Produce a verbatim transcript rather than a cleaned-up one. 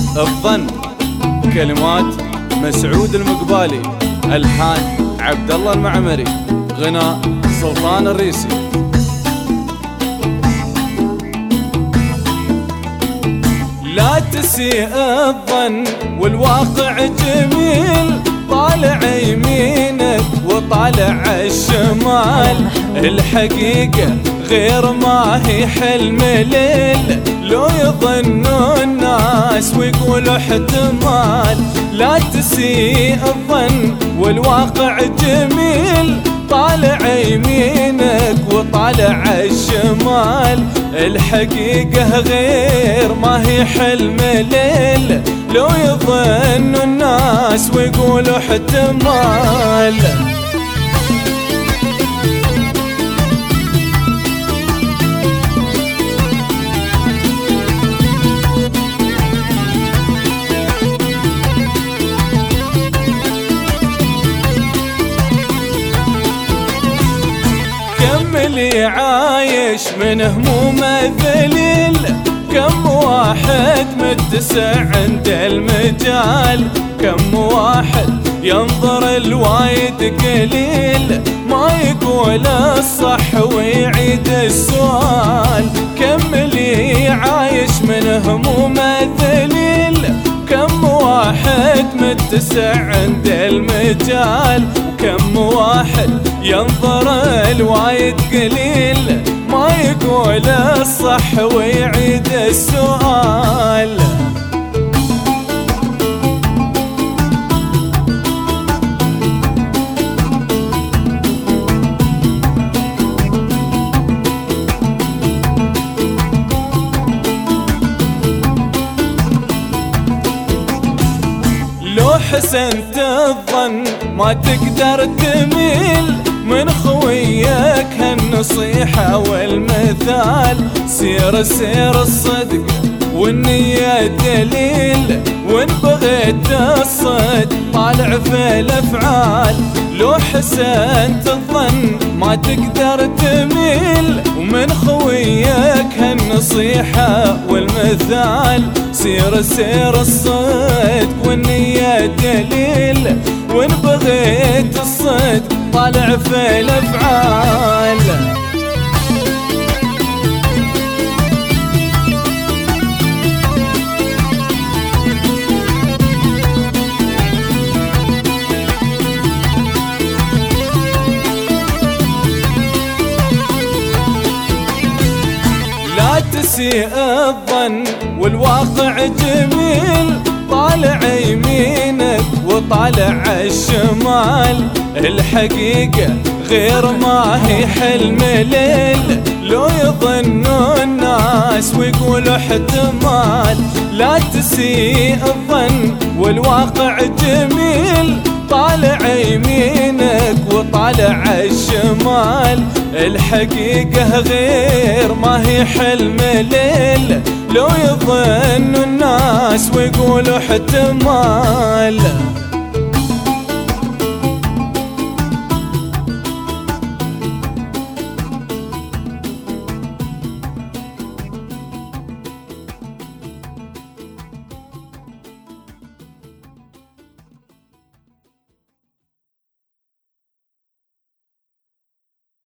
الظن. كلمات مسعود المقبالي، ألحان عبد الله المعمري، غناء سلطان الريسي. لا تسيء الظن والواقع جميل، طالع يمينك وطالع الشمال. الحقيقة غير ما هي حلم ليل، لو يظنوا الناس ويقولوا احتمال. لا تسيء الظن والواقع جميل، طالع يمينك وطالع الشمال. الحقيقة غير ما هي حلم ليل، لو يظنوا الناس ويقولوا احتمال. اللي عايش من همومه ذليل، كم واحد متسع عند المجال. كم واحد ينظر الوايد قليل، ما يقول الصح ويعيد السؤال. كم اللي عايش من همومه ذليل، كم واحد متسع عند المجال. كم واحد ينظر الوايد قليل، ما يقول الصح ويعيد السؤال. لو حسنت الظن ما تقدر تميل، من خويك هالنصيحة والمثال. سير سير الصدق والنية دليل، وان بغيت الصدق طالع في الافعال. لو حسنت الظن ما تقدر تميل، ومن خويك هالنصيحة والمثال. سير سير الصدق والنية دليل، وان بغيت الصدق طالع في الافعال. لا تسيء الظن والواقع جميل، طالع يمينك وطالع الشمال. الحقيقة غير ما هي حلم ليل، لو يظنوا الناس ويقولوا احتمال. لا تسيء الظن والواقع جميل، طالع يمينك وطالع الشمال. الحقيقة غير ما هي حلم ليل، لو يظنوا الناس ويقولوا احتمال.